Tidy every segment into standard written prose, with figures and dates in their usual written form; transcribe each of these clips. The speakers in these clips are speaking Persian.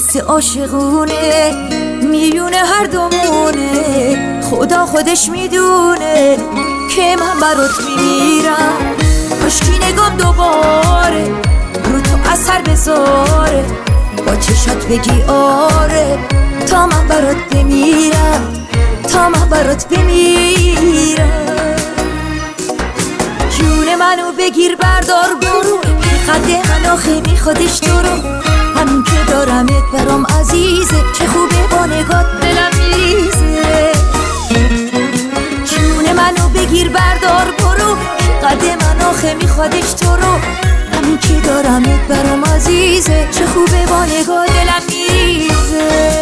حس عاشقونه میونه هر دومونه. خدا خودش میدونه که من برات میمیرم. کاشکی نگام دوباره رو تو اثر بذاره، با چشات بگی آره تا من برات بمیرم، تا من برات بمیرم. جون منو بگیر بردار برو، قد من آخه میخوادش تو رو. همین که دارمت برام عزیزه، چه خوبه با نگات دلم میریزه. جون منو بگیر بردار برو، قد من آخه میخوادش تو رو. همین که دارمت برام عزیزه، چه خوبه با نگاه دلم میریزه.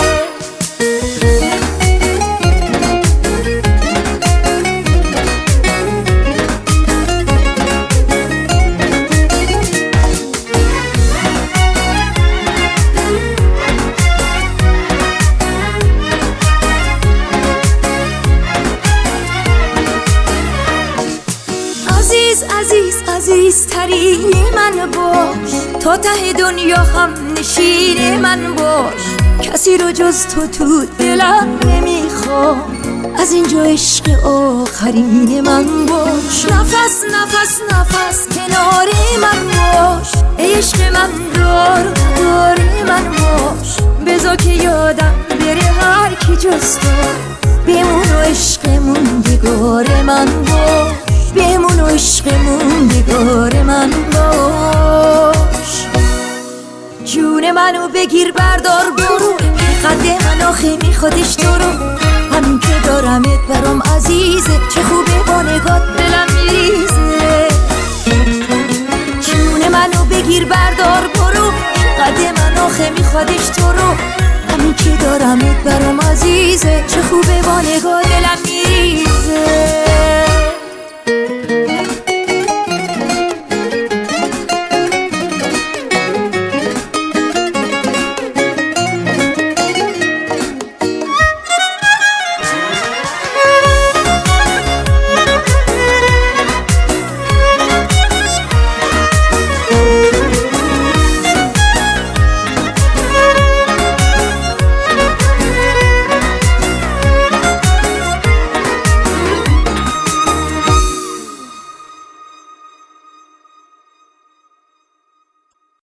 عزیزترین من باش، تا ته دنیا هم نشین من باش. کسی رو جز تو دلم نمیخوام، از اینجا عشق آخرین من باش. نفس نفس نفس کنار من باش، ای عشق من دار من باش. بذار که یادم بره هر کی جز تو، بمون و عشق موندگار من باش، بمون و عشق موندگار من باش. جون منو بگیر بردار برو، قد من آخه میخوادش تو رو. همین که دارمت برام عزیزه، چه خوبه با نگات دلم میریزه. جون منو بگیر بردار برو، قد من آخه میخوادش تو رو. همین که دارمت برام عزیزه، چه خوبه با نگات دلم میریزه.